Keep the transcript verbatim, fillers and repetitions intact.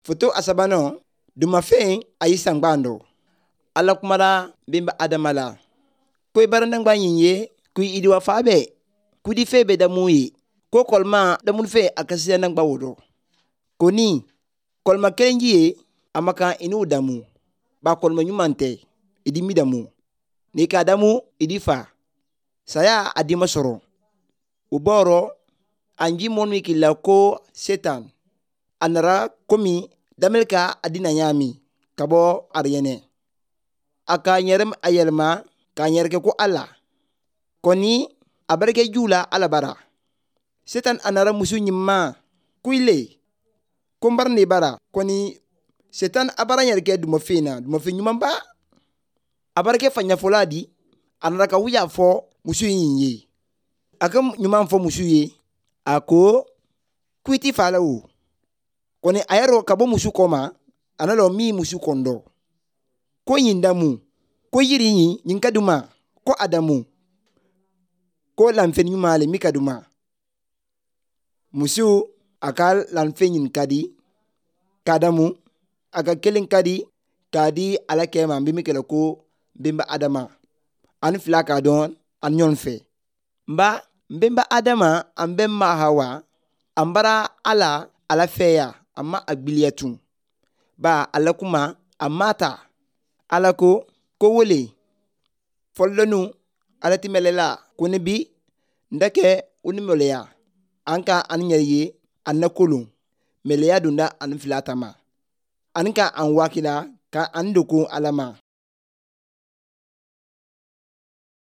Foto asabano duma fe ayi sangbando. Ala kumara bimba adamala. Kwe barandang ba yinye kwe idiwa fabe. Kudi fe be damuyi. Ko kolma damun fe akasiya nang bawodo. Koni kolma kelenjiye amaka inu damu. Ba kolma nyumante idi mi damu. Nika damu idi fa. Saya adima soro. Uboro anji monwi kila ko setan. Anara komi damelka adina nyami kabo aryene. Aka nyerem ayelma ka nyerke ko ala. Koni abarke jula ala bara. Setan anara musu nyima kuile. Kumbar ni bara. Koni setan abara nyerke dumofina. Dumofi nyumamba. Abarke fanya foladi. Anara ka wuya fo musu yinye. Aka nyumam fo musu ye. Ako kwiti fala u. Koni ayaro kabo musu koma. Analo mi musu kondo. Ko yindamu. Ko yirinyi yinkaduma. Ko adamu. Ko lanfen nyumale mikaduma. Musu akal lanfen yinkadi. Kadamu. Aka kelin kadi. Kadi ala kema bimikela ko bimba adama. An flaka don an nyonfe. Mba mbemba adama ambemma hawa. Ambara ala ala feya. Amma agbiliyatun. Ba ala kuma amata. Ala ko ko wole. Follonu ala timelela. Kone bi ndake unimelea. Anka anyeye anakulun. Melea dunda anfilatama. Anka anwakila ka anduku alama.